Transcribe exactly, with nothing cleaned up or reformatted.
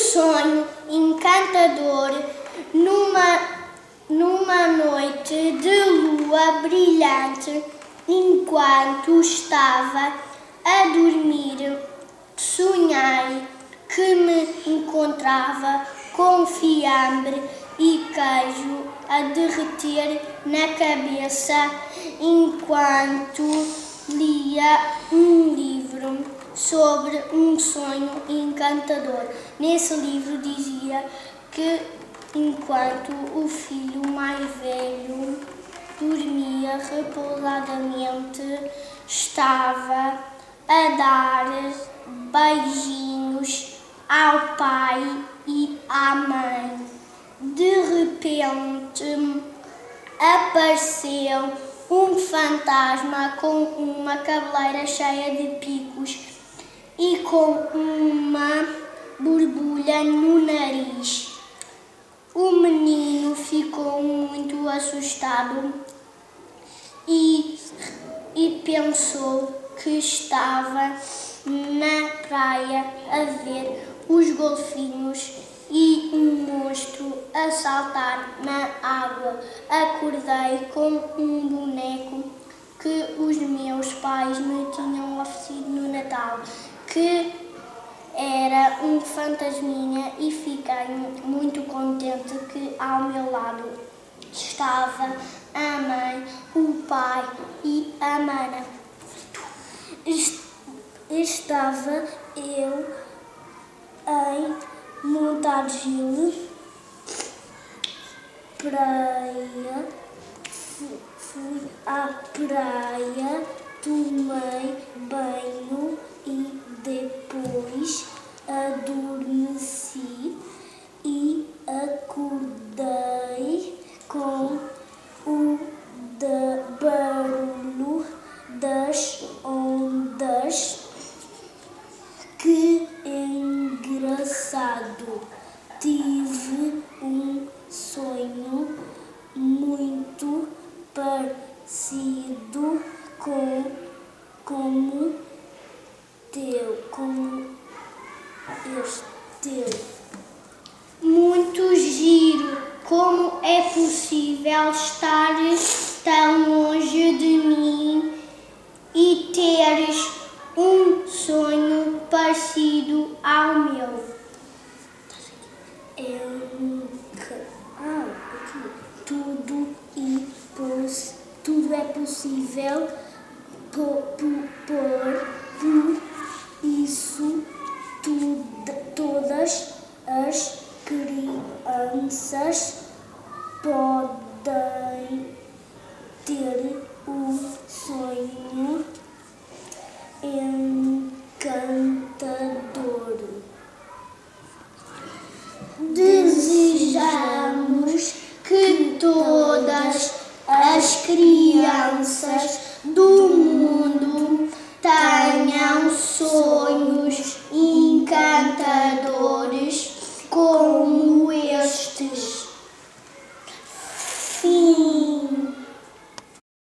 sonho encantador numa, numa noite de lua brilhante, enquanto estava a dormir, sonhei que me encontrava com fiambre e queijo a derreter na cabeça enquanto lia um livro sobre um sonho encantador. Nesse livro dizia que enquanto o filho mais velho dormia repousadamente, estava a dar beijinhos ao pai e à mãe. De repente apareceu um fantasma com uma cabeleira cheia de picos e com uma borbulha no nariz. O menino ficou muito assustado e, e pensou que estava na praia a ver os golfinhos e um monstro a saltar na água. Acordei com um boneco que os meus pais me tinham oferecido no Natal, que era um fantasminha, e fiquei muito contente que ao meu lado estava a mãe, o pai e a mana. Estava eu em Montargil, praia, fui à praia, tomei banho e depois adormeci e acordei com o da barulho das ondas. Que engraçado! Tive um sonho muito parecido com como teu, como este teu. Muito giro! Como é possível estares tão longe de mim e teres um sonho parecido ao meu? Eu nunca. Ah, aqui. Tudo, e pois, tudo é possível por, por, por isso tudo, todas as crianças podem